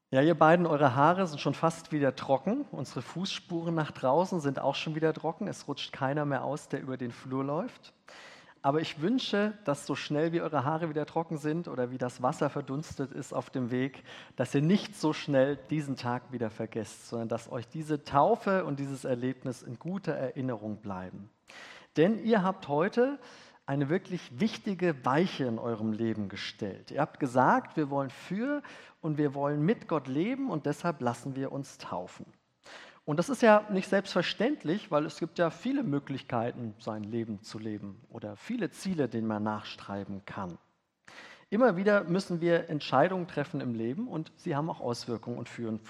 Ja, ihr beiden, eure Haare sind schon fast wieder trocken. Unsere Fußspuren nach draußen sind auch schon wieder trocken. Es rutscht keiner mehr aus, der über den Flur läuft. Aber ich wünsche, dass so schnell wie eure Haare wieder trocken sind oder wie das Wasser verdunstet ist auf dem Weg, dass ihr nicht so schnell diesen Tag wieder vergesst, sondern dass euch diese Taufe und dieses Erlebnis in guter Erinnerung bleiben. Denn ihr habt heute eine wirklich wichtige Weiche in eurem Leben gestellt. Ihr habt gesagt, wir wollen für und wir wollen mit Gott leben und deshalb lassen wir uns taufen. Und das ist ja nicht selbstverständlich, weil es gibt ja viele Möglichkeiten, sein Leben zu leben oder viele Ziele, denen man nachschreiben kann. Immer wieder müssen wir Entscheidungen treffen im Leben und sie haben auch Auswirkungen und führen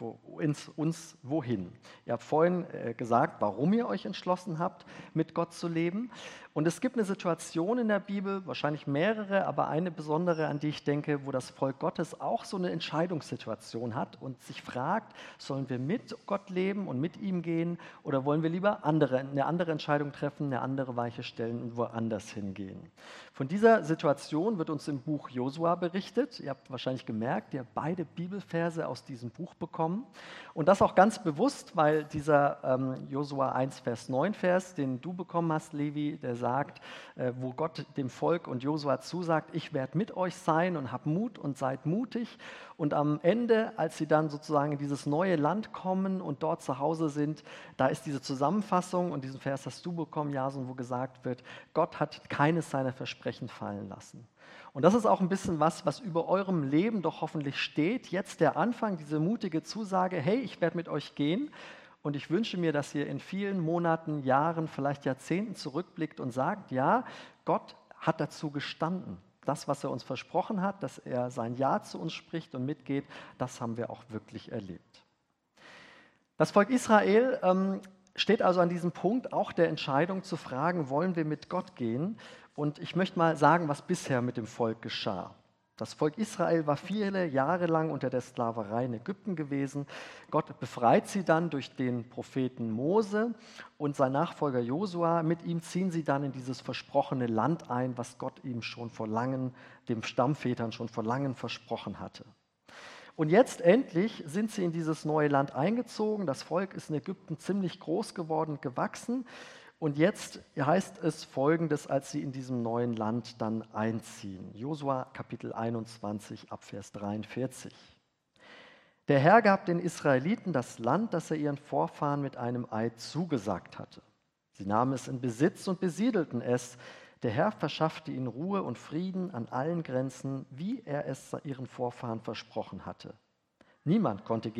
uns wohin. Ihr habt vorhin gesagt, warum ihr euch entschlossen habt, mit Gott zu leben. Und es gibt eine Situation in der Bibel, wahrscheinlich mehrere, aber eine besondere, an die ich denke, wo das Volk Gottes auch so eine Entscheidungssituation hat und sich fragt, sollen wir mit Gott leben und mit ihm gehen oder wollen wir lieber eine andere Entscheidung treffen, eine andere Weiche stellen und woanders hingehen. Von dieser Situation wird uns im Buch Josua berichtet. Ihr habt wahrscheinlich gemerkt, ihr habt beide Bibelverse aus diesem Buch bekommen. Und das auch ganz bewusst, weil dieser Josua 1, Vers 9 Vers, den du bekommen hast, Levi, der sagt, wo Gott dem Volk und Josua zusagt, ich werde mit euch sein und habt Mut und seid mutig. Und am Ende, als sie dann sozusagen in dieses neue Land kommen und dort zu Hause sind, da ist diese Zusammenfassung und diesen Vers hast du bekommen, Jason, wo gesagt wird, Gott hat keines seiner Versprechen fallen lassen. Und das ist auch ein bisschen was über eurem Leben doch hoffentlich steht. Jetzt der Anfang, diese mutige Zusage, hey, ich werde mit euch gehen. Und ich wünsche mir, dass ihr in vielen Monaten, Jahren, vielleicht Jahrzehnten zurückblickt und sagt, ja, Gott hat dazu gestanden. Das, was er uns versprochen hat, dass er sein Ja zu uns spricht und mitgeht, das haben wir auch wirklich erlebt. Das Volk Israel steht also an diesem Punkt auch der Entscheidung zu fragen, wollen wir mit Gott gehen? Und ich möchte mal sagen, was bisher mit dem Volk geschah. Das Volk Israel war viele Jahre lang unter der Sklaverei in Ägypten gewesen. Gott befreit sie dann durch den Propheten Mose und sein Nachfolger Josua. Mit ihm ziehen sie dann in dieses versprochene Land ein, was Gott ihm schon vor langem, den Stammvätern schon vor langem versprochen hatte. Und jetzt endlich sind sie in dieses neue Land eingezogen. Das Volk ist in Ägypten ziemlich groß geworden und gewachsen. Und jetzt heißt es Folgendes, als sie in diesem neuen Land dann einziehen. Josua Kapitel 21 ab Vers 43. Der Herr gab den Israeliten das Land, das er ihren Vorfahren mit einem Eid zugesagt hatte. Sie nahmen es in Besitz und besiedelten es. Der Herr verschaffte ihnen Ruhe und Frieden an allen Grenzen, wie er es ihren Vorfahren versprochen hatte. Niemand konnte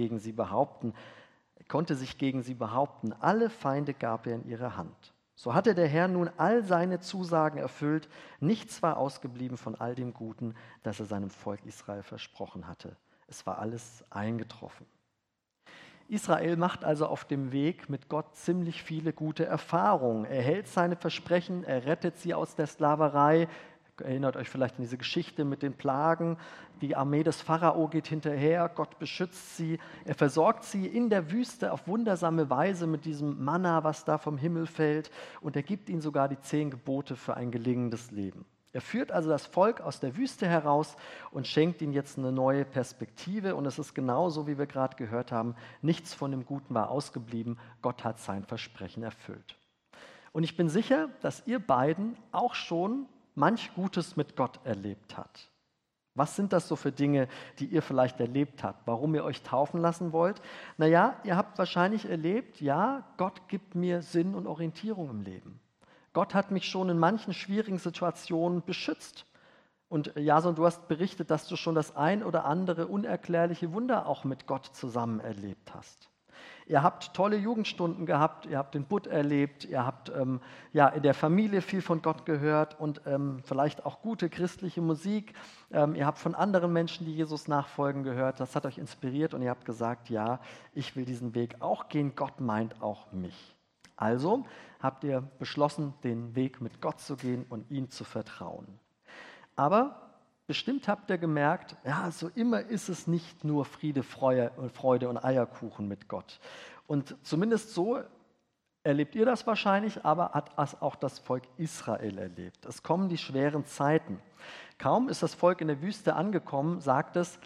sich gegen sie behaupten. Alle Feinde gab er in ihre Hand. So hatte der Herr nun all seine Zusagen erfüllt. Nichts war ausgeblieben von all dem Guten, das er seinem Volk Israel versprochen hatte. Es war alles eingetroffen. Israel macht also auf dem Weg mit Gott ziemlich viele gute Erfahrungen. Er hält seine Versprechen, er rettet sie aus der Sklaverei. Erinnert euch vielleicht an diese Geschichte mit den Plagen. Die Armee des Pharao geht hinterher, Gott beschützt sie. Er versorgt sie in der Wüste auf wundersame Weise mit diesem Manna, was da vom Himmel fällt. Und er gibt ihnen sogar die 10 Gebote für ein gelingendes Leben. Er führt also das Volk aus der Wüste heraus und schenkt ihnen jetzt eine neue Perspektive. Und es ist genauso, wie wir gerade gehört haben, nichts von dem Guten war ausgeblieben. Gott hat sein Versprechen erfüllt. Und ich bin sicher, dass ihr beiden auch schon manch Gutes mit Gott erlebt habt. Was sind das so für Dinge, die ihr vielleicht erlebt habt? Warum ihr euch taufen lassen wollt? Naja, ihr habt wahrscheinlich erlebt, ja, Gott gibt mir Sinn und Orientierung im Leben. Gott hat mich schon in manchen schwierigen Situationen beschützt. Und Jason, du hast berichtet, dass du schon das ein oder andere unerklärliche Wunder auch mit Gott zusammen erlebt hast. Ihr habt tolle Jugendstunden gehabt, ihr habt den Bund erlebt, ihr habt in der Familie viel von Gott gehört und vielleicht auch gute christliche Musik. Ihr habt von anderen Menschen, die Jesus nachfolgen, gehört. Das hat euch inspiriert und ihr habt gesagt, ja, ich will diesen Weg auch gehen, Gott meint auch mich. Also habt ihr beschlossen, den Weg mit Gott zu gehen und ihm zu vertrauen. Aber bestimmt habt ihr gemerkt, ja, so immer ist es nicht nur Friede, Freude und Eierkuchen mit Gott. Und zumindest so erlebt ihr das wahrscheinlich, aber hat auch das Volk Israel erlebt. Es kommen die schweren Zeiten. Kaum ist das Volk in der Wüste angekommen, sagt es,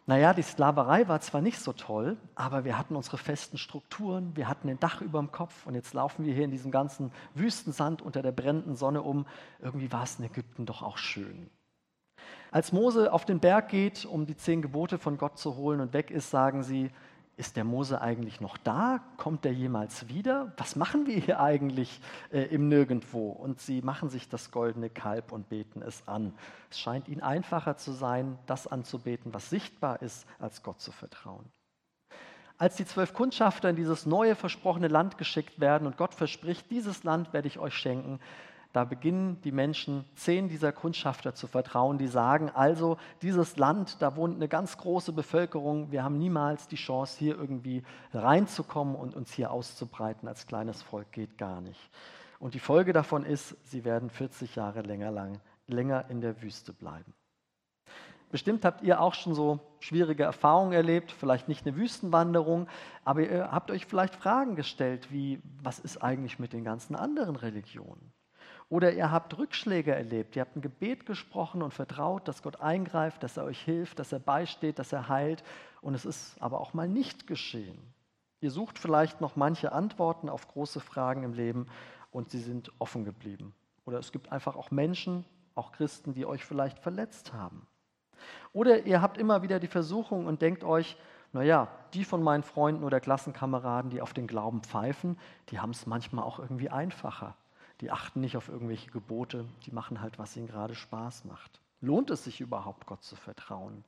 Naja, die Sklaverei war zwar nicht so toll, aber wir hatten unsere festen Strukturen, wir hatten ein Dach über dem Kopf und jetzt laufen wir hier in diesem ganzen Wüstensand unter der brennenden Sonne um. Irgendwie war es in Ägypten doch auch schön. Als Mose auf den Berg geht, um die 10 Gebote von Gott zu holen und weg ist, sagen sie, ist der Mose eigentlich noch da? Kommt der jemals wieder? Was machen wir hier eigentlich im Nirgendwo? Und sie machen sich das goldene Kalb und beten es an. Es scheint ihnen einfacher zu sein, das anzubeten, was sichtbar ist, als Gott zu vertrauen. Als die 12 Kundschafter in dieses neue versprochene Land geschickt werden und Gott verspricht, dieses Land werde ich euch schenken, da beginnen die Menschen 10 dieser Kundschafter zu vertrauen, die sagen, also dieses Land, da wohnt eine ganz große Bevölkerung, wir haben niemals die Chance, hier irgendwie reinzukommen und uns hier auszubreiten als kleines Volk, geht gar nicht. Und die Folge davon ist, sie werden 40 Jahre länger in der Wüste bleiben. Bestimmt habt ihr auch schon so schwierige Erfahrungen erlebt, vielleicht nicht eine Wüstenwanderung, aber ihr habt euch vielleicht Fragen gestellt, wie, was ist eigentlich mit den ganzen anderen Religionen? Oder ihr habt Rückschläge erlebt, ihr habt ein Gebet gesprochen und vertraut, dass Gott eingreift, dass er euch hilft, dass er beisteht, dass er heilt. Und es ist aber auch mal nicht geschehen. Ihr sucht vielleicht noch manche Antworten auf große Fragen im Leben und sie sind offen geblieben. Oder es gibt einfach auch Menschen, auch Christen, die euch vielleicht verletzt haben. Oder ihr habt immer wieder die Versuchung und denkt euch, naja, die von meinen Freunden oder Klassenkameraden, die auf den Glauben pfeifen, die haben es manchmal auch irgendwie einfacher. Die achten nicht auf irgendwelche Gebote, die machen halt, was ihnen gerade Spaß macht. Lohnt es sich überhaupt, Gott zu vertrauen?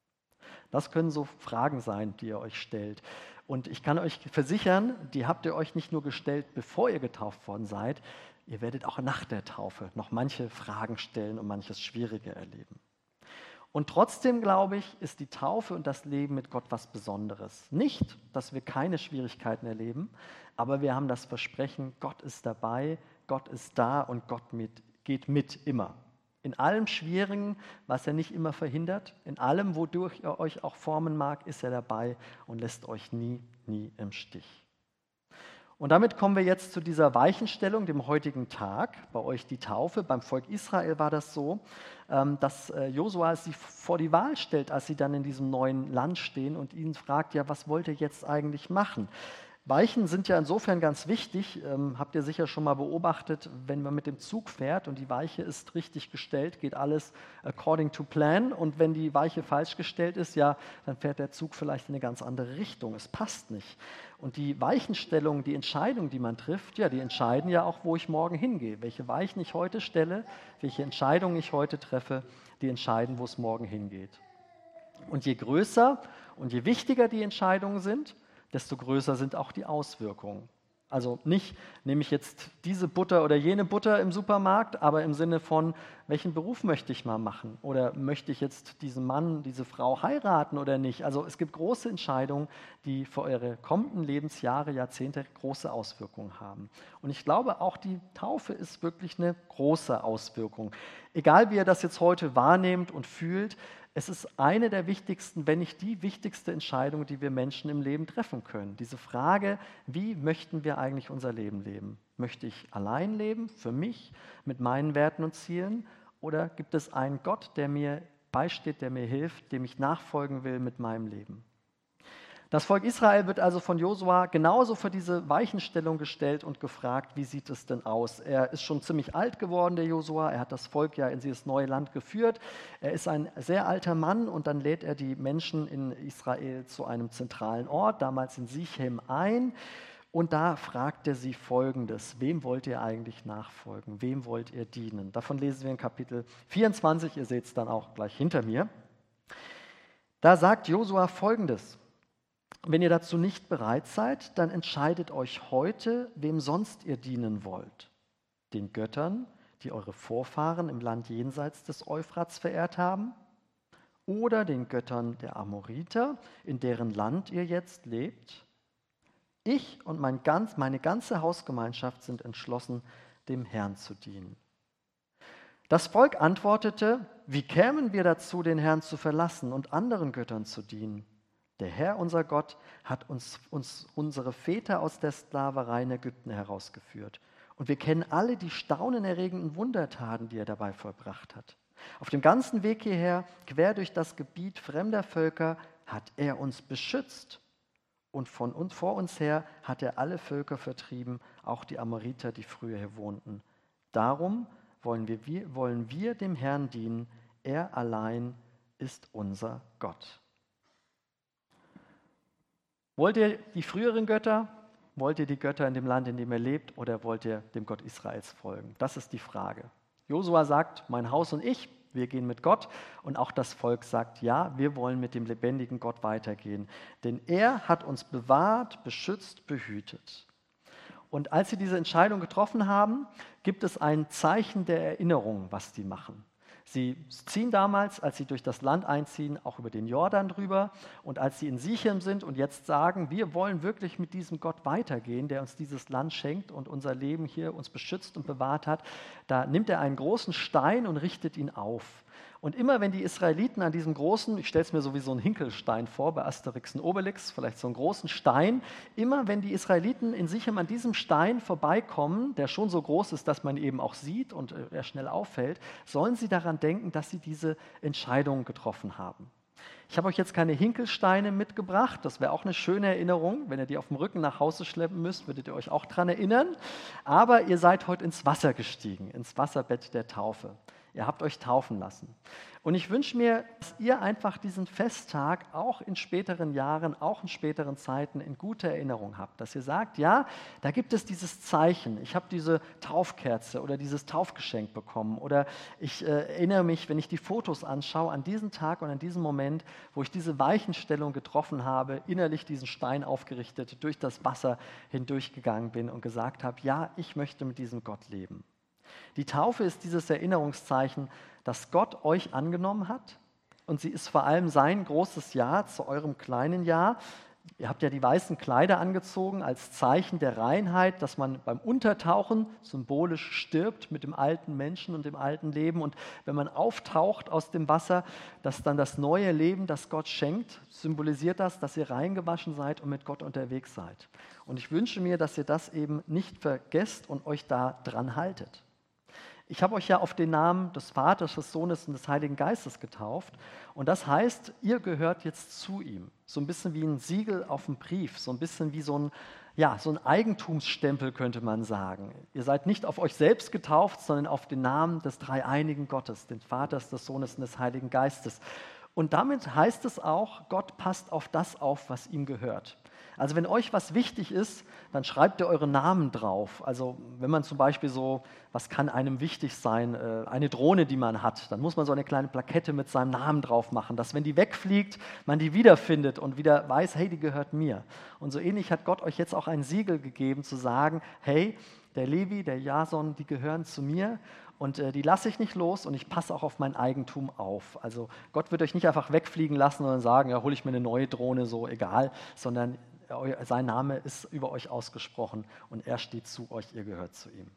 Das können so Fragen sein, die ihr euch stellt. Und ich kann euch versichern, die habt ihr euch nicht nur gestellt, bevor ihr getauft worden seid, ihr werdet auch nach der Taufe noch manche Fragen stellen und manches Schwierige erleben. Und trotzdem, glaube ich, ist die Taufe und das Leben mit Gott was Besonderes. Nicht, dass wir keine Schwierigkeiten erleben, aber wir haben das Versprechen, Gott ist dabei, Gott ist da und Gott geht mit immer. In allem Schwierigen, was er nicht immer verhindert, in allem, wodurch er euch auch formen mag, ist er dabei und lässt euch nie im Stich. Und damit kommen wir jetzt zu dieser Weichenstellung, dem heutigen Tag, bei euch die Taufe. Beim Volk Israel war das so, dass Josua sie vor die Wahl stellt, als sie dann in diesem neuen Land stehen und ihn fragt, ja, was wollt ihr jetzt eigentlich machen? Weichen sind ja insofern ganz wichtig, habt ihr sicher schon mal beobachtet, wenn man mit dem Zug fährt und die Weiche ist richtig gestellt, geht alles according to plan, und wenn die Weiche falsch gestellt ist, ja, dann fährt der Zug vielleicht in eine ganz andere Richtung, es passt nicht. Und die Weichenstellung, die Entscheidung, die man trifft, ja, die entscheiden ja auch, wo ich morgen hingehe. Welche Weichen ich heute stelle, welche Entscheidungen ich heute treffe, die entscheiden, wo es morgen hingeht. Und je größer und je wichtiger die Entscheidungen sind, desto größer sind auch die Auswirkungen. Also nicht, nehme ich jetzt diese Butter oder jene Butter im Supermarkt, aber im Sinne von, welchen Beruf möchte ich mal machen? Oder möchte ich jetzt diesen Mann, diese Frau heiraten oder nicht? Also es gibt große Entscheidungen, die für eure kommenden Lebensjahre, Jahrzehnte große Auswirkungen haben. Und ich glaube, auch die Taufe ist wirklich eine große Auswirkung. Egal, wie ihr das jetzt heute wahrnehmt und fühlt, es ist eine der wichtigsten, wenn nicht die wichtigste Entscheidung, die wir Menschen im Leben treffen können. Diese Frage, wie möchten wir eigentlich unser Leben leben? Möchte ich allein leben, für mich, mit meinen Werten und Zielen? Oder gibt es einen Gott, der mir beisteht, der mir hilft, dem ich nachfolgen will mit meinem Leben? Das Volk Israel wird also von Josua genauso für diese Weichenstellung gestellt und gefragt, wie sieht es denn aus? Er ist schon ziemlich alt geworden, der Josua. Er hat das Volk ja in dieses neue Land geführt. Er ist ein sehr alter Mann und dann lädt er die Menschen in Israel zu einem zentralen Ort, damals in Sichem, ein. Und da fragt er sie Folgendes: Wem wollt ihr eigentlich nachfolgen? Wem wollt ihr dienen? Davon lesen wir in Kapitel 24. Ihr seht es dann auch gleich hinter mir. Da sagt Josua Folgendes: Wenn ihr dazu nicht bereit seid, dann entscheidet euch heute, wem sonst ihr dienen wollt. Den Göttern, die eure Vorfahren im Land jenseits des Euphrats verehrt haben? Oder den Göttern der Amoriter, in deren Land ihr jetzt lebt? Ich und meine ganze Hausgemeinschaft sind entschlossen, dem Herrn zu dienen. Das Volk antwortete: Wie kämen wir dazu, den Herrn zu verlassen und anderen Göttern zu dienen? Der Herr, unser Gott, hat uns unsere Väter aus der Sklaverei in Ägypten herausgeführt. Und wir kennen alle die staunenerregenden Wundertaten, die er dabei vollbracht hat. Auf dem ganzen Weg hierher, quer durch das Gebiet fremder Völker, hat er uns beschützt. Und von uns, vor uns her hat er alle Völker vertrieben, auch die Amoriter, die früher hier wohnten. Darum wollen wir dem Herrn dienen. Er allein ist unser Gott. Wollt ihr die früheren Götter? Wollt ihr die Götter in dem Land, in dem ihr lebt? Oder wollt ihr dem Gott Israels folgen? Das ist die Frage. Josua sagt, mein Haus und ich, wir gehen mit Gott. Und auch das Volk sagt, ja, wir wollen mit dem lebendigen Gott weitergehen. Denn er hat uns bewahrt, beschützt, behütet. Und als sie diese Entscheidung getroffen haben, gibt es ein Zeichen der Erinnerung, was die machen. Sie ziehen damals, als sie durch das Land einziehen, auch über den Jordan drüber. Und als sie in Sichem sind und jetzt sagen, wir wollen wirklich mit diesem Gott weitergehen, der uns dieses Land schenkt und unser Leben hier uns beschützt und bewahrt hat, da nimmt er einen großen Stein und richtet ihn auf. Und immer wenn die Israeliten an diesem großen, ich stelle es mir so wie so einen Hinkelstein vor, bei Asterix und Obelix, vielleicht so einen großen Stein, immer wenn die Israeliten in Sichem an diesem Stein vorbeikommen, der schon so groß ist, dass man ihn eben auch sieht und er schnell auffällt, sollen sie daran denken, dass sie diese Entscheidung getroffen haben. Ich habe euch jetzt keine Hinkelsteine mitgebracht, das wäre auch eine schöne Erinnerung. Wenn ihr die auf dem Rücken nach Hause schleppen müsst, würdet ihr euch auch daran erinnern. Aber ihr seid heute ins Wasser gestiegen, ins Wasserbett der Taufe. Ihr habt euch taufen lassen. Und ich wünsche mir, dass ihr einfach diesen Festtag auch in späteren Jahren, auch in späteren Zeiten in guter Erinnerung habt. Dass ihr sagt, ja, da gibt es dieses Zeichen. Ich habe diese Taufkerze oder dieses Taufgeschenk bekommen. Oder ich erinnere mich, wenn ich die Fotos anschaue, an diesen Tag und an diesen Moment, wo ich diese Weichenstellung getroffen habe, innerlich diesen Stein aufgerichtet, durch das Wasser hindurchgegangen bin und gesagt habe, ja, ich möchte mit diesem Gott leben. Die Taufe ist dieses Erinnerungszeichen, dass Gott euch angenommen hat und sie ist vor allem sein großes Ja zu eurem kleinen Ja. Ihr habt ja die weißen Kleider angezogen als Zeichen der Reinheit, dass man beim Untertauchen symbolisch stirbt mit dem alten Menschen und dem alten Leben und wenn man auftaucht aus dem Wasser, dass dann das neue Leben, das Gott schenkt, symbolisiert das, dass ihr reingewaschen seid und mit Gott unterwegs seid. Und ich wünsche mir, dass ihr das eben nicht vergesst und euch da dran haltet. Ich habe euch ja auf den Namen des Vaters, des Sohnes und des Heiligen Geistes getauft. Und das heißt, ihr gehört jetzt zu ihm. So ein bisschen wie ein Siegel auf dem Brief, so ein bisschen wie so ein Eigentumsstempel, könnte man sagen. Ihr seid nicht auf euch selbst getauft, sondern auf den Namen des dreieinigen Gottes, des Vaters, des Sohnes und des Heiligen Geistes. Und damit heißt es auch, Gott passt auf das auf, was ihm gehört. Also wenn euch was wichtig ist, dann schreibt ihr eure Namen drauf. Also wenn man zum Beispiel so, was kann einem wichtig sein, eine Drohne, die man hat, dann muss man so eine kleine Plakette mit seinem Namen drauf machen, dass wenn die wegfliegt, man die wiederfindet und wieder weiß, hey, die gehört mir. Und so ähnlich hat Gott euch jetzt auch ein Siegel gegeben, zu sagen, hey, der Levi, der Jason, die gehören zu mir und die lasse ich nicht los und ich passe auch auf mein Eigentum auf. Also Gott wird euch nicht einfach wegfliegen lassen und sagen, ja, hole ich mir eine neue Drohne, so egal, sondern sein Name ist über euch ausgesprochen und er steht zu euch, ihr gehört zu ihm.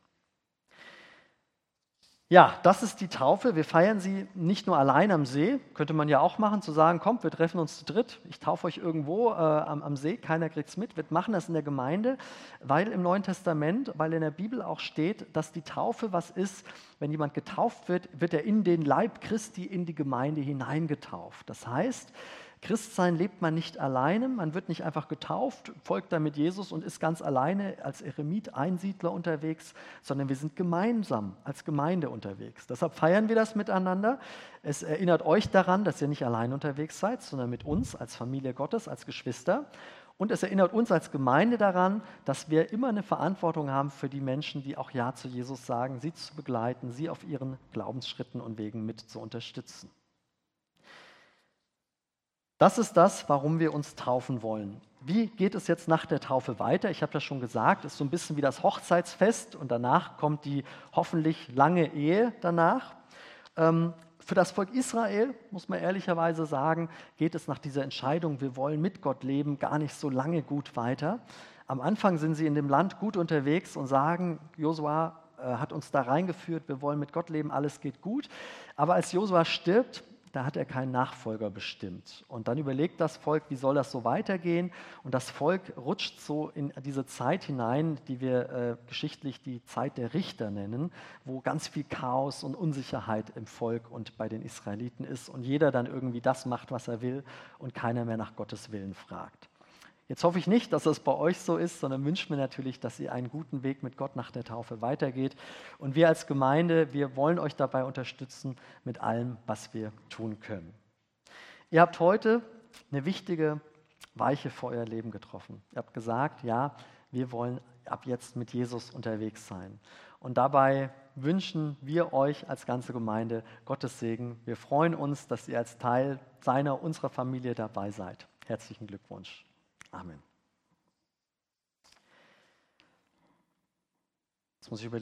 Ja, das ist die Taufe. Wir feiern sie nicht nur allein am See, könnte man ja auch machen, zu sagen, kommt, wir treffen uns zu dritt, ich taufe euch irgendwo am See, keiner kriegt es mit. Wir machen das in der Gemeinde, weil im Neuen Testament, weil in der Bibel auch steht, dass die Taufe was ist, wenn jemand getauft wird, wird er in den Leib Christi, in die Gemeinde hineingetauft. Das heißt, Christsein lebt man nicht alleine, man wird nicht einfach getauft, folgt dann mit Jesus und ist ganz alleine als Eremit, Einsiedler unterwegs, sondern wir sind gemeinsam als Gemeinde unterwegs. Deshalb feiern wir das miteinander. Es erinnert euch daran, dass ihr nicht allein unterwegs seid, sondern mit uns als Familie Gottes, als Geschwister. Und es erinnert uns als Gemeinde daran, dass wir immer eine Verantwortung haben für die Menschen, die auch Ja zu Jesus sagen, sie zu begleiten, sie auf ihren Glaubensschritten und Wegen mit zu unterstützen. Das ist das, warum wir uns taufen wollen. Wie geht es jetzt nach der Taufe weiter? Ich habe das schon gesagt, es ist so ein bisschen wie das Hochzeitsfest und danach kommt die hoffentlich lange Ehe danach. Für das Volk Israel, muss man ehrlicherweise sagen, geht es nach dieser Entscheidung, wir wollen mit Gott leben, gar nicht so lange gut weiter. Am Anfang sind sie in dem Land gut unterwegs und sagen, Josua hat uns da reingeführt, wir wollen mit Gott leben, alles geht gut. Aber als Josua stirbt, da hat er keinen Nachfolger bestimmt. Und dann überlegt das Volk, wie soll das so weitergehen? Und das Volk rutscht so in diese Zeit hinein, die wir geschichtlich die Zeit der Richter nennen, wo ganz viel Chaos und Unsicherheit im Volk und bei den Israeliten ist und jeder dann irgendwie das macht, was er will und keiner mehr nach Gottes Willen fragt. Jetzt hoffe ich nicht, dass das bei euch so ist, sondern wünsche mir natürlich, dass ihr einen guten Weg mit Gott nach der Taufe weitergeht. Und wir als Gemeinde, wir wollen euch dabei unterstützen mit allem, was wir tun können. Ihr habt heute eine wichtige Weiche für euer Leben getroffen. Ihr habt gesagt, ja, wir wollen ab jetzt mit Jesus unterwegs sein. Und dabei wünschen wir euch als ganze Gemeinde Gottes Segen. Wir freuen uns, dass ihr als Teil unserer Familie dabei seid. Herzlichen Glückwunsch. Amen. Jetzt muss ich überlegen.